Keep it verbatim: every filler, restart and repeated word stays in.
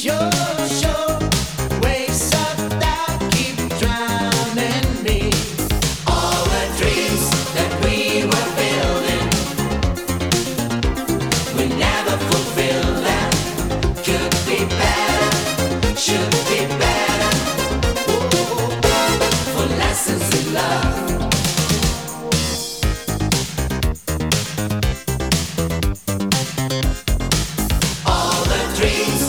your show. Waves of doubt keep drowning me. All the dreams that we were building, we never fulfilled them. Could be better, should be better. Whoa, for lessons in love. All the dreams